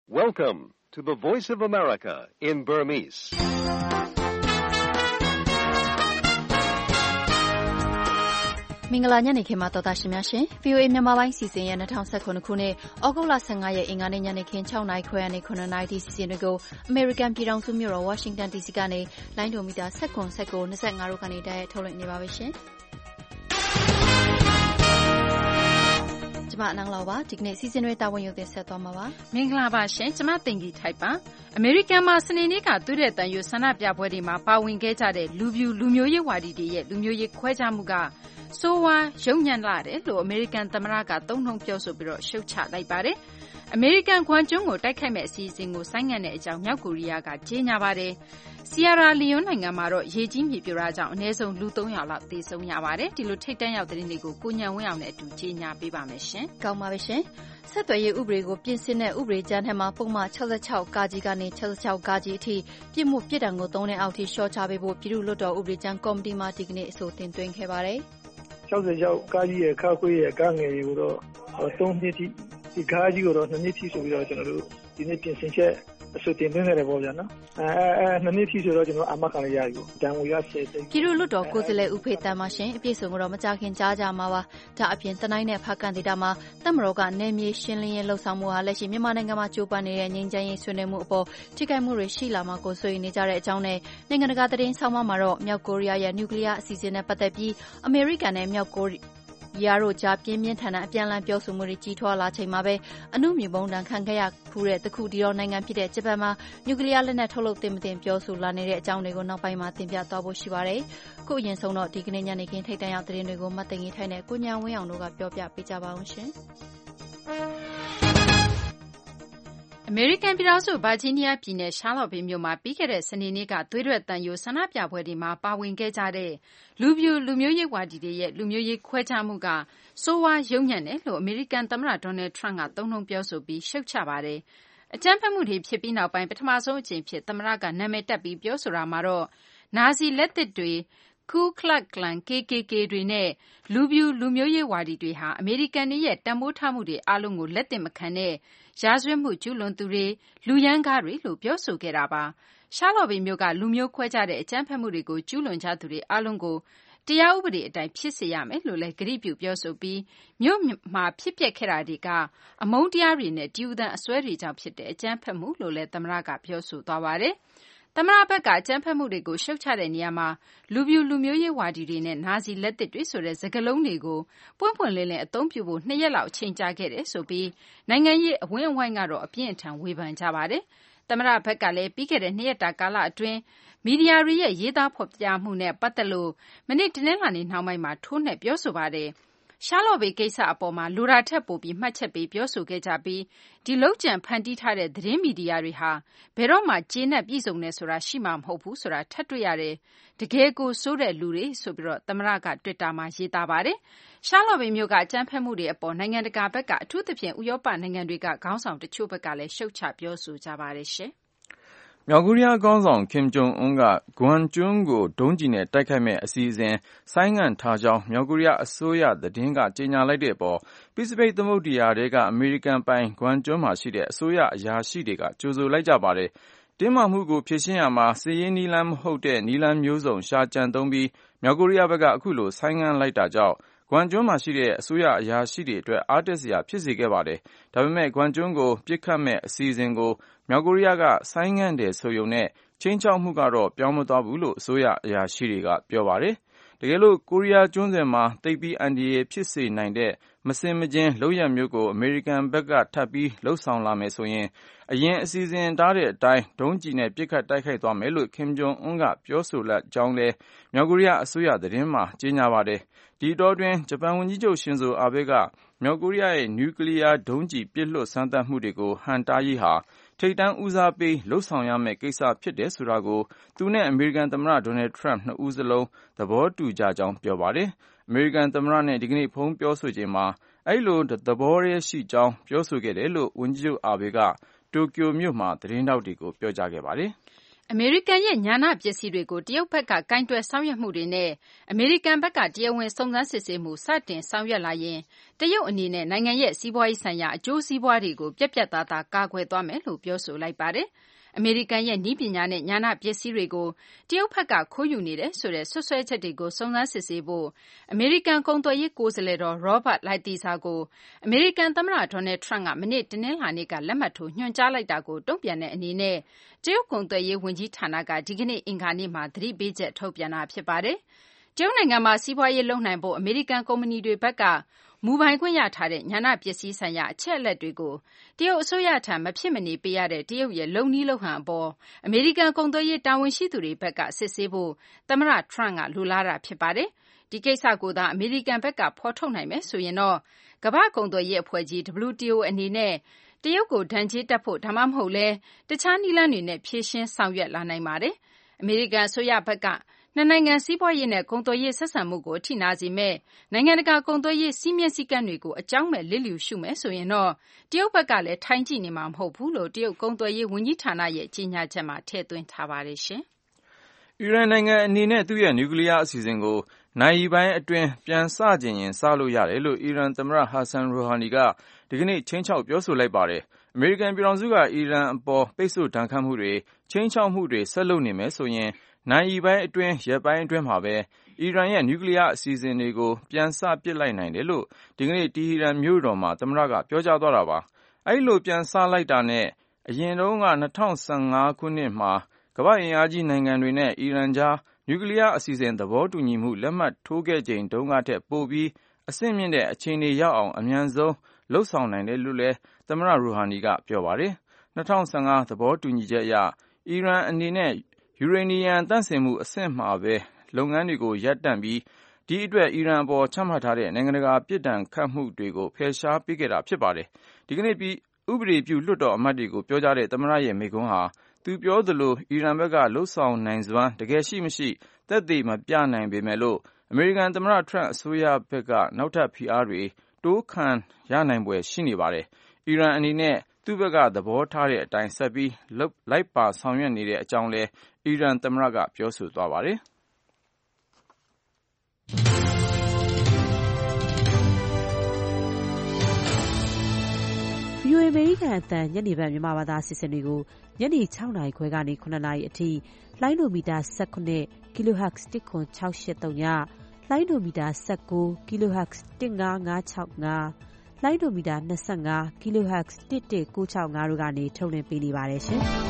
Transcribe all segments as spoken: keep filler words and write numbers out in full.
Welcome to the Voice of America in Burmese. ။မင်္ဂလာညနေခင်းမှာတော်သားရှင်များရှင် V O A မြန်မာပိုင်းစီစဉ်ရဲ့၂၀၁၇ခုနှစ်ဩဂုတ်လ၁၅ရက်အင်္ဂါနေ့ညနေခင်း၆နာရီခွဲကနေ၇နာရီထိစီစဉ်တွေကိုအမေရိကန်ပြည်ထောင်စုမြို့တော်ဝါရှင်တန် ဒီစီ ကနေလိုင်းဒိုမီတာ၁၇ ၁၉ ၂၅တို့ကနေတိုက်ရိုက်ထုတ်လွှင့်နေပါပြီရှင်။ကျမအနန်းလောက်ပါဒီကနေ့စီစဉ်တွေတာဝန်ယူတင်ဆက်သွားမှာပါမင်္ဂလာပါရှင်ကျမတင်ကြီးထိုက်ပါအမေရိကန်မှာစနေနေ့ကသွေးတဲ့တန်ယူဆန္ဒပြပွဲတွေမှာပါဝင်ခဲ့ကြတဲ့လူပြူလူမျိုးရေးဝါဒီတွေရဲ့လူမျိုးရေးခွဲခြားမှုကဆိုးဝါးရုံညံ့လာတယ်လို့အမေရိကန်သမ္မတကသုံးနှုန်းပြောဆိုပြီးတော့ရှုတ်ချလိုက်ပါတယ်အမေရိကန်ဂွမ်ကျွန်းကိုတိုက်ခိုက်မဲ့အစီအစဉ်ကိုဆိုင်းငံ့တဲ့အကြောင်းမြောက်ကိုရီးယားကကြေညာပါတယ်ဆီယာရာလီယွန်းနိုင်ငံမှာတော့ရေကြီးမြေပြိုတာကြောင့်အနည်းဆုံးလူသုံးရာလောက်သေဆုံးရပါတယ်ဒီလိုထိတ်တန့်ရောက်တဲ့သတင်းတွေကိုကိုညံဝင်းအောင်နဲ့အတူကြေညာပေးပါမယ်ရှင်ကောင်းပါပြီရှင်ဆက်သွယ်ရေးဥပဒေကိုပြင်ဆင်တဲ့ဥပဒေကြမ်းထဲမှာပုံမှန်၆၆ကာကြီးကနေ၆၆ကာကြီးအထိပြစ်မှုပြစ်ဒဏ်ကိုသုံးတဲ့အောက်ထိလျှော့ချပေးဖို့ပြည်သူ့လွှတ်တော်ဥပဒေကြမ်းကော်မတီမှဒီကနေ့အဆိုတင်သွင်းခဲ့ပါတယ်၆၆ကာကြီးရဲ့ခါခွေးရဲ့ကားငယ်တွေကိုတော့သုံးနှစ်ထိဒီကားကြီးကိုတော့နှစ်နှစ်ထိဆိုပြီးတော့ကျွန်တော်တို့ဒီနေ့ပြင်ဆင်ချက်အဆိုတင်သွင်းခဲ့တယ်ပေါ့ဗျာနော်အဲအဲနှစ်နှစ်ထိဆိုတော့ကျွန်တော်အာမခံရရပြီတန်ငွေရဆယ်သိန်းပြည်သူ့လွှတ်တော်ကိုယ်စားလှယ်ဦးဖေတန်မရှင်အပြည့်စုံကတော့မကြခင်ကြားကြမှာပါဒါအပြင်တနိုင်းနဲ့ဖားကန်ဒေတာမှာတပ်မတော်ကနေမြေရှင်းလင်းရေးလှုပ်ဆောင်မှုဟာလက်ရှိမြန်မာနိုင်ငံမှာကြိုးပမ်းနေတဲ့ငြိမ်းချမ်းရေးဆွေးနွေးမှုအပေါ်ထိခိုက်မှုတွေရှိလာမှာကိုစိုးရိမ်နေကြတဲ့အကြောင်းနဲ့နိုင်ငံတကာသတင်းဆောင်မမှာတော့မြောက်ကိုရီးယားရဲ့နျူကလ িয়ার အစီအစဉ်နဲ့ပတ်သက်ပြီးအမေရိကန်နဲ့မြောက်ကိုရီးယားတို့ကြားပြင်းပြင်းထန်ထန်အပြန်အလှန်ပြောဆိုမှုတွေကြီးထွားလာချိန်မှာပဲအနုမြူပုံတန်ခံခဲ့ရဖူးတဲ့တခုတည်းသောနိုင်ငံဖြစ်တဲ့ဂျပန်မှာနျူကလ িয়ার လက်နက်ထုတ်လုပ်တင်မတင်ပြောဆိုလာနေတဲ့အကြောင်းတွေကိုနောက်ပိုင်းမှာတင်ပြသွားဖို့ရှိပါတယ်။ခုအရင်ဆုံးတော့ဒီကနေ့ညနေခင်းထိတ်တန့်ရောက်သတင်းတွေကိုမတ်တင်ကြီးထိုင်နဲ့ကိုညာဝင်းအောင်တို့ကပြောပြပေးကြပါအောင်ရှင်။အမေရိကန်ပြည်ထောင်စုဗာဂျီးနီးယားပြည်နယ်ရှားလော့ဗေးမြို့မှာပြီးခဲ့တဲ့စနေနေ့ကသွေးထွက်သံယိုဆန္ဒပြပွဲတွေမှာပါဝင်ခဲ့ကြတဲ့လူပြူလူမျိုးရေးဝါဒီတွေရဲ့လူမျိုးရေးခွဲခြားမှုကဆိုးဝါးရုံညံ့တယ်လို့အမေရိကန်သမ္မတဒေါ်နယ်ထရန့်ကသုံးနှုန်းပြောဆိုပြီးရှုတ်ချပါတယ်။အကြမ်းဖက်မှုတွေဖြစ်ပြီးနောက်ပိုင်းပထမဆုံးအကြိမ်ဖြစ်သမ္မတကနာမည်တပ်ပြီးပြောဆိုတာမှာတော့နာဇီလက်သစ်တွေKu Klux Klan K K K တွေနဲ့လူပြူလူမျိုးရေးဝါဒီတွေဟာအမေရိကန်တွေရဲ့တန်ဖိုးထားမှုတွေအားလုံးကိုလက်သင့်မခံတဲ့ရာဇဝတ်မှုကျူးလွန်သူတွေလူရမ်းကားတွေလို့ပြောဆိုခဲ့တာပါရှားလော့ဗေးမြို့ကလူမျိုးခွဲခြားတဲ့အကြမ်းဖက်မှုတွေကိုကျူးလွန်ကြသူတွေအားလုံးကိုတရားဥပဒေအတိုင်းဖြစ်စေရမယ်လို့လည်းကတိပြုပြောဆိုပြီးမြို့မှာဖြစ်ပျက်ခဲ့တာတွေကအမုန်းတရားတွေနဲ့ဒီဥဒန်အစွဲတွေကြောင့်ဖြစ်တဲ့အကြမ်းဖက်မှုလို့လည်းသမ္မတကပြောဆိုသွားပါတယ်သမ္မတဘက်ကအကြမ်းဖက်မှုတွေကိုရှုတ်ချတဲ့နေရာမှာလူပြူလူမျိုးရေးဝါဒီတွေနဲ့နာဇီလက်သစ်တွေဆိုတဲ့စကားလုံးတွေကိုပွင့်ပွင့်လင်းလင်းအသုံးပြုဖို့နှစ်ရက်လောက်အချိန်ကြာခဲ့တယ်ဆိုပြီးနိုင်ငံရေးအဝန်းအဝိုင်းကတော့အပြင်းအထန်ဝေဖန်ကြပါတယ်သမ္မတဘက်ကလည်းပြီးခဲ့တဲ့နှစ်ရက်တာကာလအတွင်းမီဒီယာတွေရဲ့ရေးသားဖော်ပြမှုနဲ့ပတ်သက်လို့မနေ့တနင်္လာနေ့နှောင်းပိုင်းမှာထိုးနှက်ပြောဆိုပါတယ်ရှားလော့ဗေးကိစ္စအပေါ်မှာလူရာထက်ပိုပြီးမှတ်ချက်ပေးပြောဆိုခဲ့ကြပြီးဒီလောက်ကျန်ဖန်တီးထားတဲ့သတင်းမီဒီယာတွေဟာဘယ်တော့မှကျေနပ်ပြည့်စုံနေဆိုတာရှိမှာမဟုတ်ဘူးဆိုတာထပ်တွေ့ရတယ်တကယ်ကိုစိုးတဲ့လူတွေဆိုပြီးတော့သမ္မတကတွစ်တာမှာရေးသားပါတယ်ရှားလော့ဗေးမျိုးကအကြမ်းဖက်မှုတွေအပေါ်နိုင်ငံတကာဘက်ကအထူးသဖြင့်ဥရောပနိုင်ငံတွေကခေါင်းဆောင်တချို့ဘက်ကလည်းရှုတ်ချပြောဆိုကြပါတယ်ရှင်မြောက်ကိုရီးယားခေါင်းဆောင်ကင်ဂျုံအွန်းကဂွမ်ကျွန်းကိုဒုံးကျည်နဲ့တိုက်ခိုက်မဲ့အစီအစဉ်ဆိုင်းငံ့ထားကြောင်းမြောက်ကိုရီးယားအစိုးရသတင်းကကြေညာလိုက်တဲ့အပေါ်ပစိဖိတ်သမုဒ္ဒရာထဲကအမေရိကန်ပိုင်ဂွမ်ကျွန်းမှာရှိတဲ့အစိုးရအရာရှိတွေကကြိုဆိုလိုက်ကြပါတယ်။တင်းမာမှုကိုဖြေရှင်းရမှာစစ်ရေးနည်းလမ်းမဟုတ်တဲ့နည်းလမ်းမျိုးစုံရှာကြံသုံးပြီးမြောက်ကိုရီးယားဘက်ကအခုလိုဆိုင်းငံ့လိုက်တာကြောင့်ဂွမ်ကျွန်းမှာရှိတဲ့အစိုးရအရာရှိတွေအတွက်အားတက်စရာဖြစ်စေခဲ့ပါတယ်။ဒါပေမဲ့ဂွမ်ကျွန်းကိုပစ်ခတ်မဲ့အစီအစဉ်ကိုမြောက်ကိုရီးယားကဆိုင်းငံ့တယ်ဆိုရုံနဲ့ချင်းချောက်မှုကတော့ပြောင်းမသွားဘူးလို့အစိုးရအရာရှိတွေကပြောပါတယ်။တကယ်လို့ကိုရီးယားကျွန်းဆွယ်မှာသိပ်ပြီးအန္တရာယ်ဖြစ်စေနိုင်တဲ့မစင်မခြင်းလုပ်ရပ်မျိုးကိုအမေရိကန်ဘက်ကထပ်ပြီးလှုပ်ဆောင်လာမယ်ဆိုရင်အရင်အစီအစဉ်ထားတဲ့အတိုင်းဒုံးကျည်နဲ့ပစ်ခတ်တိုက်ခိုက်သွားမယ်လို့ကင်ဂျုံအွန်းကပြောဆိုလက်ကြောင်းလဲမြောက်ကိုရီးယားအစိုးရသတင်းမှာကြေညာပါတယ်။ဒီတော့တွင်ဂျပန်ဝန်ကြီးချုပ်ရှင်ဇိုအာဘေးကမြောက်ကိုရီးယားရဲ့နျူကလ িয়ার ဒုံးကျည်ပစ်လွှတ်စမ်းသပ်မှုတွေကိုဟန့်တားရေးဟာထိပ်တန်းဦးစားပေးလှုပ်ဆောင်ရမယ့်ကိစ္စဖြစ်တယ်ဆိုတာကိုသူနဲ့အမေရိကန်သမ္မတဒေါ်နယ်ထရန့်နှစ်ဦးစလုံးသဘောတူကြကြောင်းပြောပါတယ်။အမေရိကန်သမ္မတနဲ့ဒီကနေ့ဖုန်းပြောဆိုချိန်မှာအဲ့လိုသဘောရရှိကြောင်းပြောဆိုခဲ့တယ်လို့ဝန်ကြီးချုပ်အာဘေးကတိုကျိုမြို့မှာသတင်းထောက်တွေကိုပြောကြားခဲ့ပါတယ်။အမေရိကန်ရဲ့ညာဏပစ္စည်းတွေကိုတရုတ်ဘက်ကကင်တွယ်ဆောင်ရွက်မှုတွေနဲ့အမေရိကန်ဘက်ကတရားဝင်စုံစမ်းစစ်ဆေးမှုစတင်ဆောင်ရွက်လာရင်တရုတ်အနေနဲ့နိုင်ငံရဲ့စီးပွားရေးဆိုင်ရာအကျိုးစီးပွားတွေကိုပြတ်ပြတ်သားသားကာကွယ်သွားမယ်လို့ပြောဆိုလိုက်ပါတယ်။အမေရိကန်ရဲ့နည်းပညာနဲ့ညာဏပစ္စည်းတွေကိုတရုတ်ဘက်ကခိုးယူနေတယ်ဆိုတဲ့ဆွဆွဲချက်တွေကိုစုံစမ်းစစ်ဆေးဖို့အမေရိကန်ကုန်သွယ်ရေးကိုယ်စားလှယ်တော် Robert Lighthizer ကိုအမေရိကန်သမ္မတ Donald Trump ကမနေ့တနင်္လာနေ့ကလက်မှတ်ထိုးညွှန်ကြားလိုက်တာကိုတုံ့ပြန်တဲ့အနေနဲ့တရုတ်ကုန်သွယ်ရေးဝန်ကြီးဌာနကဒီကနေ့အင်္ဂါနေ့မှာသတိပေးချက်ထုတ်ပြန်တာဖြစ်ပါတယ်။တရုတ်နိုင်ငံမှာစီးပွားရေးလုပ်နိုင်ဖို့အမေရိကန်ကုမ္ပဏီတွေဘက်ကမူပိုင်ခွင့်ရထားတဲ့ညာဏပစ္စည်းဆိုင်ရာအချက်အလက်တွေကိုတရုတ်အစိုးရထံမဖြစ်မနေပေးရတဲ့တရုတ်ရဲ့လုံနည်းလုံဟန်အပေါ်အမေရိကန်ကုန်သွယ်ရေးတာဝန်ရှိသူတွေဘက်ကစစ်ဆေးဖို့သမ္မတ Trump ကလိုလားတာဖြစ်ပါတယ်။ဒီကိစ္စကိုသာအမေရိကန်ဘက်ကဖော်ထုတ်နိုင်မယ်ဆိုရင်တော့ကမ္ဘာ့ကုန်သွယ်ရေးအဖွဲ့ကြီး W T O အနေနဲ့တရုတ်ကိုဒဏ်ကြေးတက်ဖို့ဒါမှမဟုတ်လဲတခြားနည်းလမ်းတွေနဲ့ဖြေရှင်းဆောင်ရွက်လာနိုင်ပါတယ်။အမေရိကန်အစိုးရဘက်ကနှစ်နိုင်ငံစီးပွားရေးနဲ့ကုန်သွယ်ရေးဆက်ဆံမှုကိုအထိနာစေမဲ့နိုင်ငံတကာကုန်သွယ်ရေးစီးမျဉ်းစည်းကမ်းတွေကိုအကြောင်းမဲ့လစ်လျူရှုမယ်ဆိုရင်တော့တရုတ်ဘက်ကလည်းထိုင်ကြည့်နေမှာမဟုတ်ဘူးလို့တရုတ်ကုန်သွယ်ရေးဝန်ကြီးဌာနရဲ့ကြေညာချက်မှာထည့်သွင်းထားပါတယ်ရှင်။အီရန်နိုင်ငံအနေနဲ့သူ့ရဲ့နျူကလ িয়ার အစီအစဉ်ကိုနိုင်ရီပိုင်းအတွင်းပြန်စကျင်ရင်စလို့ရတယ်လို့အီရန်သမ္မတ Hassan Rouhani ကဒီကနေ့ချင်းချောက်ပြောဆိုလိုက်ပါတယ်။အမေရိကန်ပြည်ထောင်စုကအီရန်အပေါ်ပိတ်ဆို့ဒဏ်ခတ်မှုတွေချင်းချောက်မှုတွေဆက်လုပ်နေမယ်ဆိုရင်နိုင်ရီပိုင်းအတွင်းရက်ပိုင်းအတွင်းမှာပဲအီရန်ရဲ့နျူကလ িয়ার အစီအစဉ်တွေကိုပြန်စပစ်လိုက်နိုင်တယ်လို့ဒီကနေ့တီဟီရန်မြို့တော်မှာသမ္မတကပြောကြားသွားတာပါ။အဲဒီလိုပြန်စလိုက်တာနဲ့အရင်တုန်းက၂၀၁၅ခုနှစ်မှာကမ္ဘာ့အင်အားကြီးနိုင်ငံတွေနဲ့အီရန်ကြားနျူကလ িয়ার အစီအစဉ်သဘောတူညီမှုလက်မှတ်ထိုးခဲ့ချိန်တုန်းကထက်ပိုပြီးအဆင့်မြင့်တဲ့အခြေအနေရောက်အောင်အမြန်ဆုံးလုပ်ဆောင်နိုင်တယ်လို့လည်းသမ္မတ Rouhani ကပြောပါတယ်။၂၀၁၅သဘောတူညီချက်အရအီရန်အနေနဲ့ယူရေနီယံသန့်စင်မှုအဆင့်မှာပဲလုပ်ငန်းတွေကိုရပ်တန့်ပြီးဒီအတွက်အီရန်အပေါ်ချမှတ်ထားတဲ့နိုင်ငံတကာပြစ်ဒဏ်ခတ်မှုတွေကိုဖယ်ရှားပေးခဲ့တာဖြစ်ပါတယ်။ဒီကနေ့ပြီးဥပဒေပြုလွှတ်တော်အမတ်တွေကိုပြောကြားတဲ့သမ္မတရဲ့မိန့်ခွန်းဟာသူပြောသလိုအီရန်ဘက်ကလှုပ်ဆောင်နိုင်စွမ်းတကယ်ရှိမရှိသက်သေမပြနိုင်ပေမဲ့လို့အမေရိကန်သမ္မတ Trump အစိုးရဘက်ကနောက်ထပ်ဖိအားတွေတိုးခံရနိုင်ဖွယ်ရှိနေပါတယ်။အီရန်အနေနဲ့သူ့ဘက်ကသဘောထားတဲ့အတိုင်းဆက်ပြီးလိုက်ပါဆောင်ရွက်နေတဲ့အကြောင်းလည်းအီရန်သမ္မတကပြောဆိုသွားပါတယ်။ဗွီအိုအေ အမေရိကန်အသံညနေပိုင်းမြန်မာဘာသာအစီအစဉ်တွေကိုညနေ၆နာရီခွဲကနေ၇နာရီအထိလိုင်းဒိုမီတာ၁၇ Kilohertz တစ်ခွန်၆၈၃ညလိုင်းဒိုမီတာ၁၉ Kilohertz တစ်၅၅၆၅လိုင်းဒိုမီတာ၂၅ Kilohertz တစ်၁၉၆၅တို့ကနေထုတ်လွှင့်ပေးနေပါတယ်ရှင်။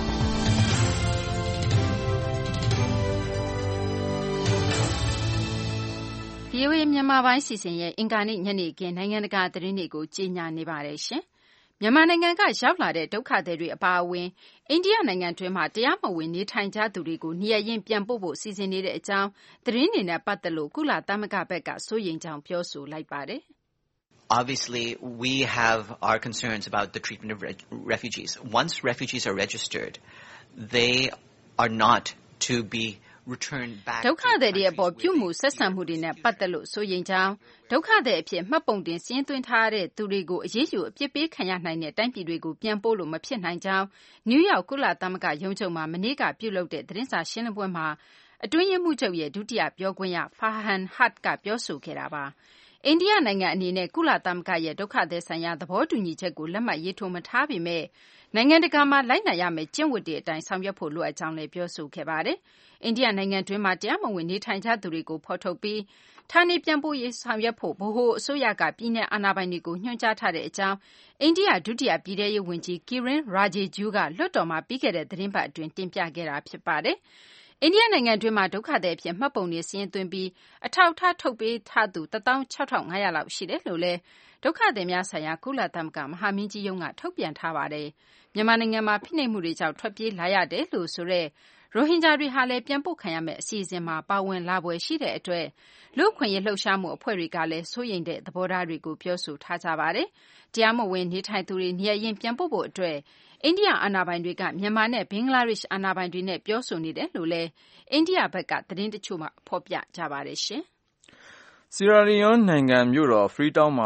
ဗွီအိုအေမြန်မာပိုင်းစီစဉ်ရဲ့အင်္ဂါနေ့ညနေခင်းနိုင်ငံတကာသတင်းတွေကိုကြီးညာနေပါတယ်ရှင်။မြန်မာနိုင်ငံကရောက်လာတဲ့ဒုက္ခသည်တွေအပါအဝင်အိန္ဒိယနိုင်ငံတွင်းမှာတရားမဝင်နေထိုင်ကြသူတွေကိုနေရပ်ရင်းပြန်ပို့ဖို့စီစဉ်နေတဲ့အကြောင်းသတင်းတွေနဲ့ပတ်သက်လို့ကုလသမဂ္ဂဘက်ကစိုးရိမ်ကြောင်းပြောဆိုလိုက်ပါတယ်။ Obviously, we have our concerns about the treatment of re- refugees. Once refugees are registered, they are not to be returned back. ဒုက္ခသည်တွေအပေါ်ပြုမှုဆက်ဆံမှုတွေနဲ့ပတ်သက်လို့စိုးရိမ်ကြောင်းဒုက္ခသည်အဖြစ်မှတ်ပုံတင်စီးရင်သွင်းထားတဲ့သူတွေကိုအရေးယူအပြစ်ပေးခံရနိုင်တဲ့တိုင်းပြည်တွေကိုပြန်ပို့လို့မဖြစ်နိုင်ကြောင်းနယူးယောက်ကုလသမဂ္ဂရုံးချုပ်မှာမနေ့ကပြုလုပ်တဲ့သတင်းစာရှင်းလင်းပွဲမှာအတွင်းရေးမှူးချုပ်ရဲ့ဒုတိယပြောခွင့်ရ Farhan Haq ကပြောဆိုခဲ့တာပါ။အိန္ဒိယနိုင်ငံအနေနဲ့ကုလသမဂ္ဂရဲ့ဒုက္ခသည်ဆိုင်ရာသဘောတူညီချက်ကိုလက်မှတ်ရေးထိုးမထားပေမဲ့နိုင်ငံတကာမှာလိုက်နာရမယ့်ကျင့်ဝတ်တွေအတိုင်းဆောင်ရွက်ဖို့လိုအပ်ကြောင်းလည်းပြောဆိုခဲ့ပါတယ်။အိန္ဒိယနိုင်ငံတွင်းမှာတရားမဝင်နေထိုင်ကြသူတွေကိုဖော်ထုတ်ပြီးဌာနေပြန်ပို့ရေးဆောင်ရွက်ဖို့ဗဟိုအစိုးရကပြည်내အာဏာပိုင်တွေကိုညွှန်ကြားထားတဲ့အကြောင်းအိန္ဒိယဒုတိယပြည်ထဲရေးဝန်ကြီး Kiren Rijiju ကလွှတ်တော်မှာပြီးခဲ့တဲ့သတင်းပတ်အတွင်းတင်ပြခဲ့တာဖြစ်ပါတယ်။အိန္ဒိယနိုင်ငံတွင်းမှာဒုက္ခသည်အဖြစ်မှတ်ပုံတင်စာရင်းသွင်းပြီးအထောက်အထားထုတ်ပေးထားသူ၁၆၆၅၀၀လောက်ရှိတယ်လို့လည်းဒုက္ခသည်များဆိုင်ရာကုလသမဂ္ဂမဟာမင်းကြီးရုံးကထုတ်ပြန်ထားပါတယ်။မြန်မာနိုင်ငံမှာဖိနှိပ်မှုတွေကြောင့်ထွက်ပြေးလာရတယ်လို့ဆိုတဲ့ရိုဟင်ဂျာတွေဟာလည်းပြန်ပို့ခံရမယ့်အစီအစဉ်မှာပါဝင်လာဖွယ်ရှိတဲ့အတွက်လူ့အခွင့်အရေးလှုပ်ရှားမှုအဖွဲ့တွေကလည်းစိုးရိမ်တဲ့သဘောထားတွေကိုပြောဆိုထားကြပါတယ်။တရားမဝင်နေထိုင်သူတွေနေရပ်ရင်းပြန်ပို့ဖို့အတွက်အိန္ဒိယအာဏာပိုင်တွေကမြန်မာနဲ့ဘင်္ဂလားဒေ့ရှ်အာဏာပိုင်တွေနဲ့ပြောဆိုနေတယ်လို့လည်းအိန္ဒိယဘက်ကသတင်းတချို့မှဖော်ပြကြပါတယ်ရှင်။ Sierra Leone နိုင်ငံမြို့တော် Freetown မှာ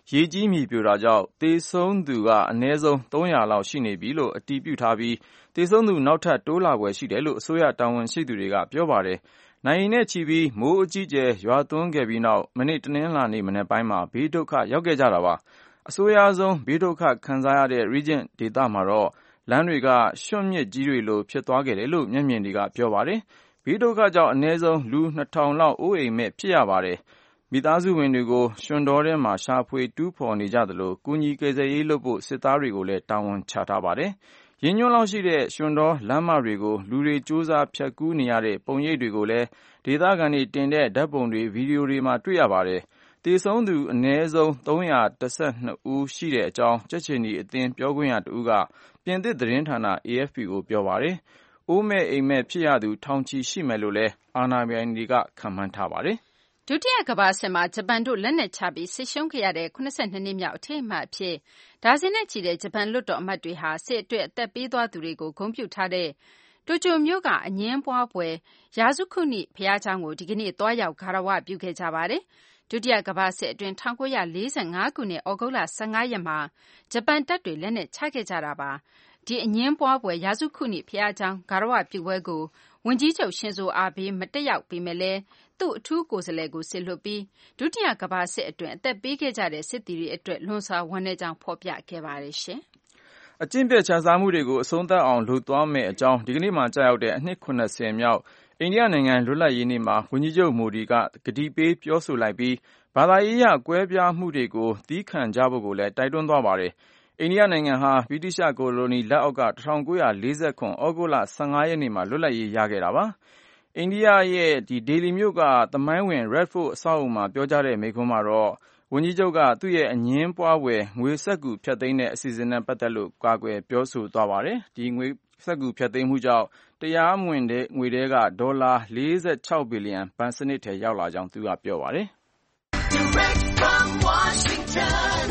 ရေကြီးမြေပြိုတာကြောင့်သေဆုံးသူကအနည်းဆုံးသုံးရာလောက်ရှိနေပြီလို့အတည်ပြုထားပြီးသေဆုံးသူနောက်ထပ်တိုးလာဖွယ်ရှိတယ်လို့အစိုးရတာဝန်ရှိသူတွေကပြောပါတယ်။နိုင်နဲ့ချီပြီးမိုးအကြီးကျယ်ရွာသွန်းခဲ့ပြီးနောက်မနေ့တနင်္လာနေ့မနက်ပိုင်းမှာဘေးဒုက္ခရောက်ခဲ့ကြတာပါ။အဆိုးရွားဆုံးဘေးဒုက္ခခံစားရတဲ့ Regent ဒေသမှာတော့လမ်းတွေကရွှံ့မြစ်ကြီးတွေလိုဖြစ်သွားခဲ့တယ်လို့မျက်မြင်တွေကပြောပါတယ်။ဘေးဒုက္ခကြောင့်အနည်းဆုံးလူနှစ်ထောင်လောက်အိုးအိမ်မဲ့ဖြစ်ရပါတယ်။မိသားစုဝင်တွေကိုရွှံတောထဲမှာရှာဖွေတူးဖော်နေကြသလိုကူညီကယ်ဆယ်ရေးလုပ်ဖို့စစ်သားတွေကိုလည်းတာဝန်ချထားပါတယ်။ရင်းညွှန်းလောက်ရှိတဲ့ရွှံတောလမ်းမတွေကိုလူတွေစူးစမ်းဖြတ်ကူးနေရတဲ့ပုံရိပ်တွေကိုလည်းဒေသခံတွေတင်တဲ့ဓာတ်ပုံတွေဗီဒီယိုတွေမှာတွေ့ရပါတယ်။သေဆုံးသူအနည်းဆုံးသုံးရာ၁၂ဦးရှိတဲ့အကြောင်းကြက်ချင်ဒီအသင်းပြောခွင့်ရတဦးကပြင်သစ်သတင်းဌာန A F P ကိုပြောပါတယ်။အိုးမဲ့အိမ်မဲ့ဖြစ်ရသူထောင်ချီရှိမယ်လို့လည်းအာဏာပိုင်တွေကခန့်မှန်းထားပါတယ်။ဒုတိယကမ္ဘာစစ်မှာဂျပန်တို့လက်နက်ချပြီးစစ်ရှုံးခဲ့ရတဲ့၇၂နှစ်မြောက်အထိမ်းအမှတ်အဖြစ်ဒါဇင်နဲ့ချီတဲ့ဂျပန်လွှတ်တော်အမတ်တွေဟာစစ်အတွက်အသက်ပေးသွားသူတွေကိုဂုဏ်ပြုထားတဲ့တိုကျိုမြို့ကအငြင်းပွားဖွယ်ယာစုခုနိဘုရားကျောင်းကိုဒီကနေ့သွားရောက်ဂါရဝပြုခဲ့ကြပါတယ်။ဒုတိယကမ္ဘာစစ်အတွင်း၁၉၄၅ခုနှစ်ဩဂုတ်လ၁၅ရက်မှာဂျပန်တပ်တွေလက်နက်ချခဲ့ကြတာပါ။ဒီအငြင်းပွားဖွယ်ယာစုခုနိဘုရားကျောင်းဂါရဝပြုပွဲကိုဝန်ကြီးချုပ်ရှင်ဇိုအာဘေးမတက်ရောက်ပေမဲ့လည်းသူ့အထူးကိုယ်စားလှယ်ကိုစေလွှတ်ပြီးဒုတိယကမ္ဘာစစ်အတွင်းအသက်ပေးခဲ့ကြတဲ့စစ်သည်တွေအတွက်လွန်စွာဝမ်းနည်းကြောင်းဖော်ပြခဲ့ပါတယ်ရှင်။အကျင့်ပျက်ခြစားမှုတွေကိုအဆုံးသတ်အောင်လုပ်သွားမယ့်အကြောင်းဒီကနေ့မှကြာရောက်တဲ့အနှစ်၇၀မြောက်အိန္ဒိယနိုင်ငံလွတ်လပ်ရေးနေ့မှာဝန်ကြီးချုပ်မိုဒီကကတိပေးပြောဆိုလိုက်ပြီးဘာသာရေးအရကွဲပြားမှုတွေကိုသည်းခံကြဖို့ကိုလည်းတိုက်တွန်းသွားပါတယ်။အိန္ဒိယနိုင်ငံဟာဗြိတိရှကိုလိုနီလက်အောက်က၁၉၄၇ခုနှစ်ဩဂုတ်လ၁၅ရက်နေ့မှာလွတ်လပ်ရေးရခဲ့တာပါ။အိန္ဒိယရဲ့ဒီဒေလီမြို့ကသမိုင်းဝင် Red Fort အဆောက်အဦမှာပြောကြားတဲ့မိန့်ခွန်းမှာတော့ဝန်ကြီးချုပ်ကသူ့ရဲ့အငြင်းပွားဖွယ်ငွေစက္ကူဖျက်သိမ်းတဲ့အစီအစဉ်နဲ့ပတ်သက်လို့ကာကွယ်ပြောဆိုသွားပါတယ်။ဒီငွေစက္ကူဖျက်သိမ်းမှုကြောင့်တရားမဝင်တဲ့ငွေထဲကဒေါ်လာ၄၆ဘီလီယံဘဏ်စနစ်ထဲရောက်လာကြောင်းသူကပြောပါတယ်။ Direct from Washington,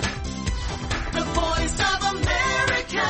the voice of America,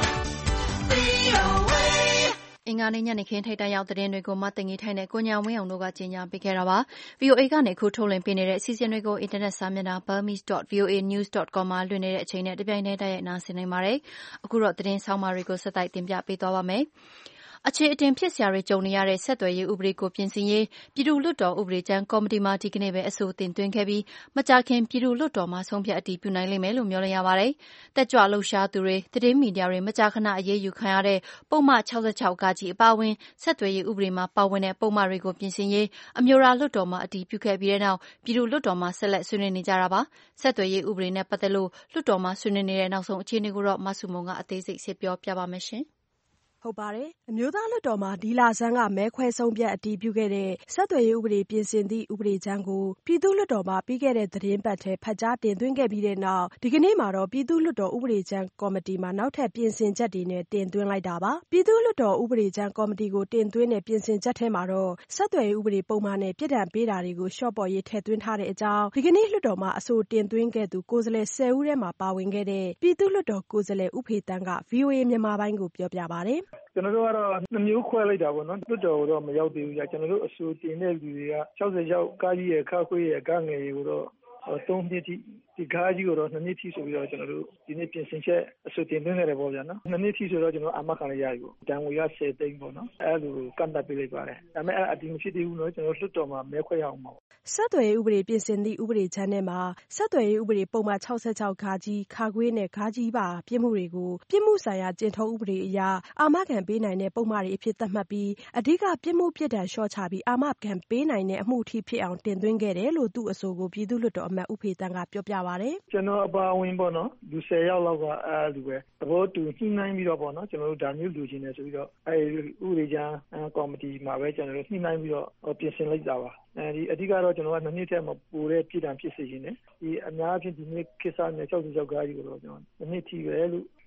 V O A အင်္ဂါနေ့ညနေခင်းထိပ်တန်းရောက်သတင်းတွေကိုမသိင်္ဂီထိုက်နဲ့ကိုညာဝင်းအောင်တို့ကကြီးညာပေးခဲ့တာပါ။ V O A ကနေခုထုတ်လွှင့်ပေးနေတဲ့အစီအစဉ်တွေကိုအင်တာနက်စာမျက်နှာ burmese dot v o a news dot com မှာလွှင့်နေတဲ့အချိန်နဲ့တပြိုင်တည်းတိုက်ရိုက်နားဆင်နိုင်ပါတယ်။အခုတော့သတင်းဆောင်မာတွေကိုဆက်တိုက်တင်ပြပေးသွားပါမယ်။အခြေအတင်ဖြစ်စရာတွေကြုံနေရတဲ့ဆက်သွယ်ရေးဥပဒေကိုပြင်ဆင်ရေးပြည်သူ့လွှတ်တော်ဥပဒေကြမ်းကော်မတီမှဒီကနေ့ပဲအဆိုတင်သွင်းခဲ့ပြီးမကြာခင်ပြည်သူ့လွှတ်တော်မှာဆုံးဖြတ်အတည်ပြုနိုင်လိမ့်မယ်လို့မျှော်လင့်ရပါတယ်။တက်ကြွလှုပ်ရှားသူတွေသတင်းမီဒီယာတွေမကြာခဏအရေးယူခံရတဲ့ပုဒ်မ၆၆ကကြီးအပါအဝင်ဆက်သွယ်ရေးဥပဒေမှာပါဝင်တဲ့ပုဒ်မတွေကိုပြင်ဆင်ရေးအမျိုးသားလွှတ်တော်မှာအတည်ပြုခဲ့ပြီးတဲ့နောက်ပြည်သူ့လွှတ်တော်မှာဆက်လက်ဆွေးနွေးနေကြတာပါ။ဆက်သွယ်ရေးဥပဒေနဲ့ပတ်သက်လို့လွှတ်တော်မှာဆွေးနွေးနေတဲ့နောက်ဆုံးအခြေအနေကိုတော့မဆုမွန်ကအသေးစိတ်ဆက်ပြောပြပါမယ်ရှင်။ဟုတ်ပါတယ်။အမျိုးသားလွှတ်တော်မှာဒီလဆန်းကမဲခွဲဆုံးဖြတ်အတည်ပြုခဲ့တဲ့ဆက်သွယ်ရေးဥပဒေပြင်ဆင်သည့်ဥပဒေကြမ်းကိုပြည်သူ့လွှတ်တော်မှာပြီးခဲ့တဲ့သတင်းပတ်ထဲဖတ်ကြားတင်သွင်းခဲ့ပြီးတဲ့နောက်ဒီကနေ့မှာတော့ပြည်သူ့လွှတ်တော်ဥပဒေကြမ်းကော်မတီမှာနောက်ထပ်ပြင်ဆင်ချက်တွေနဲ့တင်သွင်းလိုက်တာပါ။ပြည်သူ့လွှတ်တော်ဥပဒေကြမ်းကော်မတီကိုတင်သွင်းတဲ့ပြင်ဆင်ချက်ထဲမှာတော့ဆက်သွယ်ရေးဥပဒေပုံမှန်နဲ့ပြည်ထောင်ပေးတာတွေကိုလျှော့ပေါ်ရေးထည့်သွင်းထားတဲ့အကြောင်းဒီကနေ့လွှတ်တော်မှာအဆိုတင်သွင်းခဲ့သူကိုယ်စားလှယ်၁၀ဦးထဲမှာပါဝင်ခဲ့တဲ့ပြည်သူ့လွှတ်တော်ကိုယ်စားလှယ်ဦးဖေတန်းက V O A မြန်မာပိုင်းကိုပြောပြပါတယ်။ကျွန်တော်တို့ကတော့နှမျိုးခွဲလိုက်တာပေါ့နော်လွှတ်တော်တော့မရောက်သေးဘူးကြာကျွန်တော်တို့အဆိုတင်တဲ့လူတွေက၆၆ကားကြီးရဲ့ခါခွေးရဲ့ကားငယ်တွေကိုတော့သုံးနှစ်ထိဒီကားကြီးကိုတော့နှစ်နှစ်ထိဆိုပြီးတော့ကျွန်တော်တို့ဒီနေ့ပြင်ဆင်ချက်အဆိုတင်သွင်းခဲ့တယ်ပေါ့ဗျာနော်နှစ်နှစ်ထိဆိုတော့ကျွန်တော်အာမခံရရပြီပေါ့တန်ငွေကဆယ်သိန်းပေါ့နော်အဲလိုကန့်သတ်ပေးလိုက်ပါတယ်ဒါပေမဲ့အတီးမဖြစ်သေးဘူးနော်ကျွန်တော်လွှတ်တော်မှာမဲခွဲရအောင်ပါဆက်သွယ်ရေးဥပဒေပြင်ဆင်သည့်ဥပဒေချမ်းထဲမှာဆက်သွယ်ရေးဥပဒေပုံမှန်၆၆ခါကြီးခါခွေးနဲ့ခါကြီးပါပြစ်မှုတွေကိုပြစ်မှုဆိုင်ရာကျင့်ထုံးဥပဒေအရအာမခံပေးနိုင်တဲ့ပုံမှန်တွေအဖြစ်သတ်မှတ်ပြီးအဓိကပြစ်မှုပြစ်ဒဏ်လျှော့ချပြီးအာမခံပေးနိုင်တဲ့အမှုထိဖြစ်အောင်တင်သွင်းခဲ့တယ်လို့သူ့အဆိုကိုပြည်သူ့လွှတ်တော်အမတ်ဦးဖေတန်းကပြောပြပါတယ်ကျွန်တော်အပါအဝင်ပေါ့နော်လူ၁၀ယောက်လောက်ကအဲလိုပဲသဘောတူညှိနှိုင်းပြီးတော့ပေါ့နော်ကျွန်တော်တို့ဒါမျိုးလူချင်းနေဆိုပြီးတော့အဲဥပဒေချမ်းကော်မတီမှာပဲကျွန်တော်တို့ညှိနှိုင်းပြီးတော့ပြင်ဆင်လိုက်တာပါအဲဒီအဓိကတော့ကျွန်တော်ကနှစ်နှစ်ထဲမှာပိုတဲ့ပြည်တံဖြစ်စေခြင်းနဲ့ဒီအများအပြားဒီနေ့ကိစ္စနဲ့၆၆ကားကြီးကိုတော့ကျွန်တော်နှစ်နှစ်ထိပဲလို့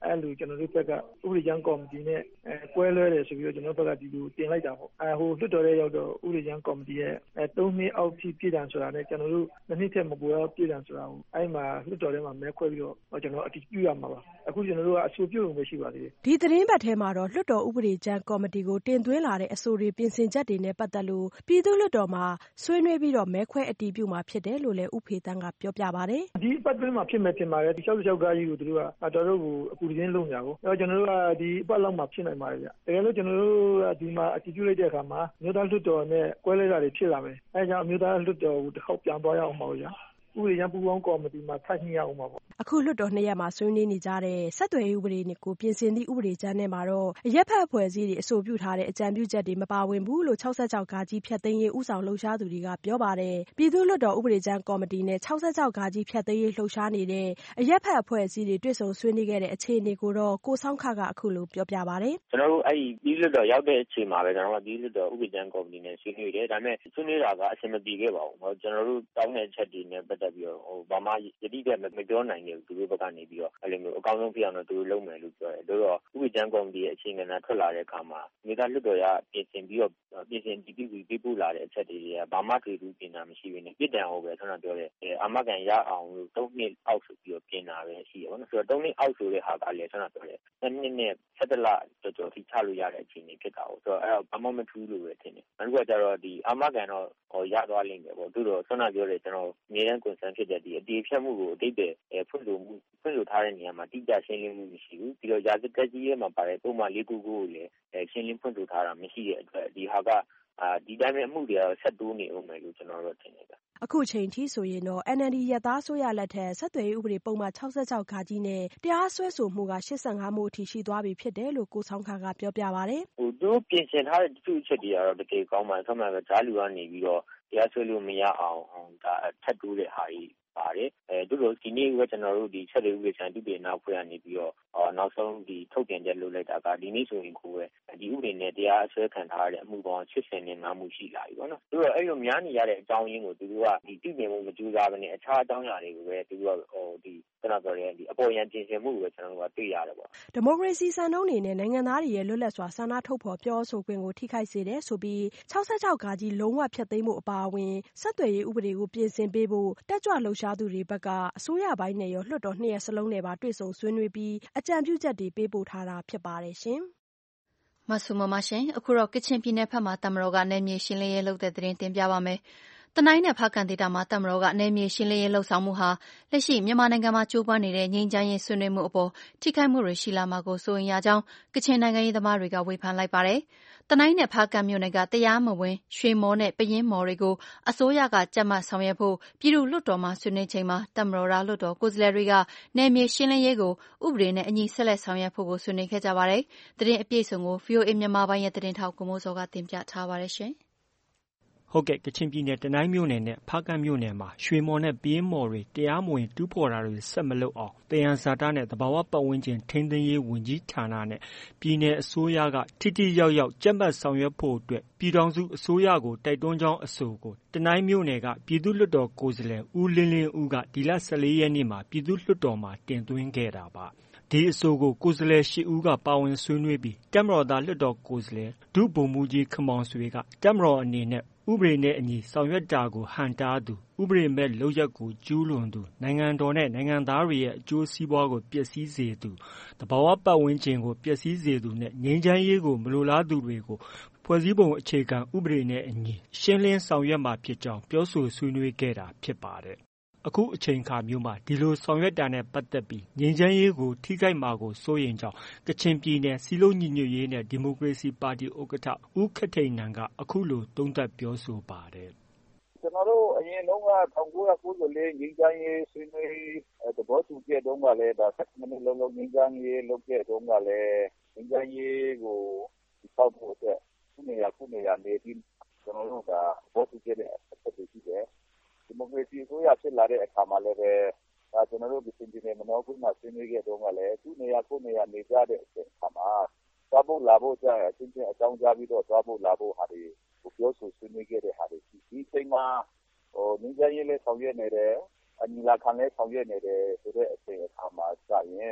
အဲ့လိုကျွန်တော်တို့ဘက်ကဥပဒေကြမ်းကော်မတီနဲ့အဲကွဲလွဲတယ်ဆိုပြီးတော့ကျွန်တော်ဘက်ကဒီလိုတင်လိုက်တာပေါ့အဲဟိုလွှတ်တော်ရဲ့ရောက်တော့ဥပဒေကြမ်းကော်မတီရဲ့အဲသုံးနှစ်အောက်ထိပြည်ထောင်ဆိုတာနဲ့ကျွန်တော်တို့နှစ်နှစ်ထက်မပိုတော့ပြည်ထောင်ဆိုတာကိုအဲ့မှာလွှတ်တော်ထဲမှာမဲခွဲပြီးတော့ကျွန်တော်အတည်ပြုရမှာပါအခုကျွန်တော်တို့ကအဆိုပြုလို့ပဲရှိပါသေးတယ်ဒီသတင်းပတ်ထဲမှာတော့လွှတ်တော်ဥပဒေကြမ်းကော်မတီကိုတင်သွင်းလာတဲ့အဆိုတွေပြင်ဆင်ချက်တွေနဲ့ပတ်သက်လို့ပြည်သူ့လွှတ်တော်မှာဆွေးနွေးပြီးတော့မဲခွဲအတည်ပြုမှာဖြစ်တယ်လို့လည်းဦးဖေသန်းကပြောပြပါတယ်ဒီပတ်တွင်းမှာဖြစ်မဲ့တင်ပါတယ်ဒီ၆၆ကားကြီးကိုသူတို့ကတော်တော်ကိုအပူရင်းလုံးညာကိုအဲကျွန်တော်တို့ကဒီအပတ်လောက်မှာဖြစ်နိုင်ပါတယ်ဗျတကယ်လို့ကျွန်တော်တို့ကဒီမှာအတည်ပြုလိုက်တဲ့အခါမှာမြို့သားလွှတ်တော်နဲ့ကွဲလဲတာတွေဖြစ်လာမယ်အဲကြောင့်မြို့သားလွှတ်တော်ကိုတစ်ခေါက်ပြန်သွားရအောင်ပါဗျာဥပဒေကြမ်းပူးပေါင်းကော်မတီမှာဖတ်ညှိရအောင်ပါပေါ့အခုလွှတ်တော်နှစ်ရက်မှာဆွေးနွေးနေကြတဲ့ဆက်သွယ်ရေးဥပဒေကိုပြင်ဆင်သည့်ဥပဒေကြမ်းထဲမှာတော့အရက်ဖက်အဖွဲ့အစည်းတွေအဆိုပြုထားတဲ့အကြံပြုချက်တွေမပါဝင်ဘူးလို့၆၆ဃဖျက်သိမ်းရေးဥဆောင်လှုပ်ရှားသူတွေကပြောပါတယ်ပြည်သူ့လွှတ်တော်ဥပဒေကြမ်းကော်မတီနဲ့၆၆ဃဖျက်သိမ်းရေးလှုပ်ရှားနေတဲ့အရက်ဖက်အဖွဲ့အစည်းတွေတွေ့ဆုံဆွေးနွေးခဲ့တဲ့အခြေအနေကိုတော့ကိုဆောင်းခကအခုလိုပြောပြပါတယ်ကျွန်တော်တို့အဲ့ဒီပြည်လွှတ်တော်ရောက်တဲ့အချိန်မှာပဲကျွန်တော်တို့ပြည်လွှတ်တော်ဥပဒေကြမ်းကော်မတီနဲ့ဆွေးနွေးတယ်ဒါပေမဲ့ဆွေးနွေးတာကအဆင်မပြေခဲ့ပါဘူးကျွန်တော်တို့တောင်းတဲ့ချက်တွေနဲ့ပတ်သက်ပြီးတော့ဟိုဘာမှယတိပြတ်မပြောနိုင်ဘူးသူတို့ဘက်ကနေပြီးတော့အဲ့လိုမျိုးအကောင်းဆုံးဖြစ်အောင်တော့သူတို့လုပ်မယ်လို့ပြောတယ်တို့တော့ဥပဒေကြမ်းကော်မတီရဲ့အခြေခံနဲ့ထွက်လာတဲ့အခါမှာမြေသားလွှတ်တော်ရပြင်ဆင်ပြီးတော့ပြင်ဆင်တည်ပြီးပြီးပို့လာတဲ့အချက်တွေကဘာမှတွေ့ဘူးပြင်တာမရှိဘူးနဲ့ပြစ်ဒဏ်ဟောပဲဆန္ဒပြောတယ်အာမခံရအောင်လို့သုံးနှစ်အောက်ဆိုပြီးတော့ပြင်တာပဲရှိရပါတော့ဆိုတော့သုံးနှစ်အောက်ဆိုတဲ့ဟာကလည်းဆန္ဒပြောတယ်နှစ်နှစ်နဲ့ဆက်တလတော်တော်ထိချလို့ရတဲ့အခြေအနေဖြစ်တာပေါ့ဆိုတော့အဲ့တော့ဘာမှမထူးလို့ပဲထင်တယ်အခုကကျတော့ဒီအာမခံတော့ဟောရသွားလိမ့်မယ်ပေါ့တို့တော့ဆန္ဒပြောတယ်ကျွန်တော်အမြဲတမ်း concern ဖြစ်တဲ့ဒီအတေဖြတ်မှုကိုအတိတ်ပဲဖွင့်လို့မှုဖွင့်လို့ထားတဲ့နေရာမှာတိကျရှင်းလင်းမှုမရှိဘူးပြီးတော့ရာဇသက်ကြီးရဲ့မှာပါတဲ့ပုံမှန်လေးခုကိုလည်းရှင်းလင်းဖွင့်လို့ထားတာမရှိတဲ့အတွက်ဒီဟာကအာဒီတိုင်းပဲအမှုတွေကတော့ဆက်တိုးနေအောင်မယ်လို့ကျွန်တော်တို့ထင်နေတာအခုချိန်ထိဆိုရင်တော့ N L D ရသားဆိုရလက်ထက်ဆက်သွယ်ရေးဥပဒေပုံမှန်၆၆ဃနဲ့တရားစွဲဆိုမှုက၈၅မှုအထိရှိသွားပြီဖြစ်တယ်လို့ကိုဆောင်းခါကပြောပြပါတယ်ဟိုသူပြင်ဆင်ထားတဲ့တချို့ချက်တွေကတော့တကယ်ကောင်းပါတယ်ဆက်မှန်ပဲဂျားလူကနေပြီးတော့တရားစွဲလို့မရအောင်ဒါထပ်တိုးတဲ့ဟာကြီးပါတယ်အဲတို့တို့ဒီနေ့ကကျွန်တော်တို့ဒီချက်တွေဥပဒေချန်တူပြည်နောက်ဖွဲ့ရနေပြီးတော့အော်နောက်ဆုံးဒီထုတ်ပြန်ချက်လုပ်လိုက်တာကဒီနေ့ဆိုရင်ကိုယ်ပဲဒီဥပဒေနဲ့တရားဆွဲခံထားရတဲ့အမှုပေါင်း၈၀နဲ့၅မှုရှိလာပြီပေါ့နော်တို့တော့အဲ့လိုများနေရတဲ့အကြောင်းရင်းကိုသူတို့ကဒီတည်မြဲမှုမကြိုးစားဘဲနဲ့အခြားအကြောင်းအရာတွေကိုပဲသူတို့ကဟိုဒီကျွန်တော်ပြောတဲ့ဒီအပေါ်ယံပြင်ဆင်မှုကိုပဲကျွန်တော်တို့ကတွေ့ရတယ်ပေါ့ဒီမိုကရေစီစံနှုန်းတွေနဲ့နိုင်ငံသားတွေရဲ့လွတ်လပ်စွာဆန္ဒထုတ်ဖော်ပြောဆိုခွင့်ကိုထိခိုက်စေတယ်ဆိုပြီး၆၆ဃလုံးဝဖျက်သိမ်းမှုအပါအဝင်ဆက်သွယ်ရေးဥပဒေကိုပြင်ဆင်ပေးဖို့တက်ကြွလှုပ်ရှားသူတွေဘက်ကအစိုးရပိုင်းနဲ့ရောလွှတ်တော်နှစ်ရပ်စလုံးနဲ့ပါတွေ့ဆုံဆွေးနွေးပြီးအကြံပြုချက်တွေပေးပို့ထားတာဖြစ်ပါတယ်ရှင်။မဆုမမရှင်အခုတော့ကချင်ပြည်နယ်ဘက်မှာတမတော်ကနယ်မြေရှင်းလင်းရေးလုပ်တဲ့သတင်းတင်ပြပါမယ်။တနိုင်းနဲ့ဖားကန့်ဒေသမှာတမတော်ကနယ်မြေရှင်းလင်းရေးလှုပ်ဆောင်မှုဟာလက်ရှိမြန်မာနိုင်ငံမှာကြိုးပမ်းနေတဲ့ငြိမ်းချမ်းရေးဆွေးနွေးမှုအပေါ်ထိခိုက်မှုတွေရှိလာမှာကိုစိုးရိမ်ရကြောင်းကချင်နိုင်ငံရေးသမားတွေကဝေဖန်လိုက်ပါတယ်။တနိုင်းနဲ့ဖားကန့်မြို့နယ်ကတရားမဝင်ရွှေမော်နဲ့ပယင်းမော်တွေကိုအစိုးရကကြပ်မတ်ဆောင်ရွက်ဖို့ပြည်သူ့လွှတ်တော်မှာဆွေးနွေးချိန်မှာတမတော်သားလွှတ်တော်ကိုယ်စားလှယ်တွေကနယ်မြေရှင်းလင်းရေးကိုဥပဒေနဲ့အညီဆက်လက်ဆောင်ရွက်ဖို့ကိုဆွေးနွေးခဲ့ကြပါတယ်။သတင်းအပြည့်အစုံကို ဗွီအိုအေ မြန်မာပိုင်းရဲ့သတင်းထောက်ကိုမိုးစောကတင်ပြထားပါတယ်ရှင်။ဟုတ်ကဲ့ကချင်ပြည်နယ်တနိုင်းမြို့နယ်နဲ့ဖားကန့်မြို့နယ်မှာရွှေမော်နဲ့ပယင်းမော်တွေတရားမဝင်တူးဖော်တာတွေဆက်မလုပ်အောင်သယံဇာတနဲ့သဘာဝပတ်ဝန်းကျင်ထိန်းသိမ်းရေးဝန်ကြီးဌာနနဲ့ပြည်နယ်အစိုးရကထိထိရောက်ရောက်ကြပ်မတ်ဆောင်ရွက်ဖို့အတွက်ပြည်ထောင်စုအစိုးရကိုတိုက်တွန်းကြောင်းအဆိုကိုတနိုင်းမြို့နယ်ကပြည်သူ့လွှတ်တော်ကိုယ်စားလှယ်ဦးလင်းလင်းဦးကဒီလ၁၄ရက်နေ့မှာပြည်သူ့လွှတ်တော်မှာတင်သွင်းခဲ့တာပါဒီအဆိုကိုကိုယ်စားလှယ်၈ဦးကပါဝင်ဆွေးနွေးပြီးတပ်မတော်သားလွှတ်တော်ကိုယ်စားလှယ်ဒုဗိုလ်မှူးကြီးခမောင်ဆွေကတပ်မတော်အနေနဲ့ဥပဒေနဲ့အညီဆောင်ရွက်တာကိုဟန့်တားသူဥပဒေမဲ့လုပ်ရက်ကိုကျူးလွန်သူနိုင်ငံတော်နဲ့နိုင်ငံသားတွေရဲ့အကျိုးစီးပွားကိုပျက်စီးစေသူတဘာဝပတ်ဝန်းကျင်ကိုပျက်စီးစေသူနဲ့ငြိမ်းချမ်းရေးကိုမလိုလားသူတွေကိုဖွဲ့စည်းပုံအခြေခံဥပဒေနဲ့အညီရှင်းလင်းဆောင်ရွက်မှာဖြစ်ကြောင်းပြောဆိုဆွေးနွေးခဲ့တာဖြစ်ပါတယ်အခုအချိန်အခါမျိုးမှာဒီလိုဆောင်ရွက်တာနဲ့ပတ်သက်ပြီးငြိမ်းချမ်းရေးကိုထိခိုက်မှာကိုစိုးရိမ်ကြောင်းကချင်ပြည်နယ်စည်းလုံးညီညွတ်ရေးနဲ့ဒီမိုကရေစီပါတီဥက္ကဋ္ဌဦးခထိန်နန်ကအခုလိုသုံးသပ်ပြောဆိုပါတယ်ကျွန်တော်တို့အရင်လုံးက၁၉၉၄ငြိမ်းချမ်းရေးဆွေးနွေးသဘောတူခဲ့တုန်းကလည်းဒါ၁၇နှစ်လုံးလုံးငြိမ်းချမ်းရေးလုပ်ခဲ့တုန်းကလည်းငြိမ်းချမ်းရေးကိုစောက်ဖို့အတွက်ခုနေရခုနေရနေပြီးကျွန်တော်တို့ကသဘောတူခဲ့တဲ့အချက်တွေရှိတယ်ဒီမိုကရေစီအစိုးရဖြစ်လာတဲ့အခါမှာလည်းပဲဒါကျွန်တော်တို့ပြည်ပြည်မနောကုမှာဆွေးနွေးခဲ့တုန်းကလည်းခုနေရခုနေရနေကြတဲ့အချိန်အခါမှာသွားဖို့လာဖို့ကြာအချင်းချင်းအကြောင်းကြားပြီးတော့သွားဖို့လာဖို့ဟာတွေကိုပြောဆိုဆွေးနွေးခဲ့တဲ့ဟာတွေရှိဒီအချိန်မှာဟိုငြိမ်းချမ်းရေးလည်းဆောင်ရွက်နေတယ်အညီလာခံလည်းဆောင်ရွက်နေတယ်ဆိုတဲ့အချိန်အခါမှာကြာရင်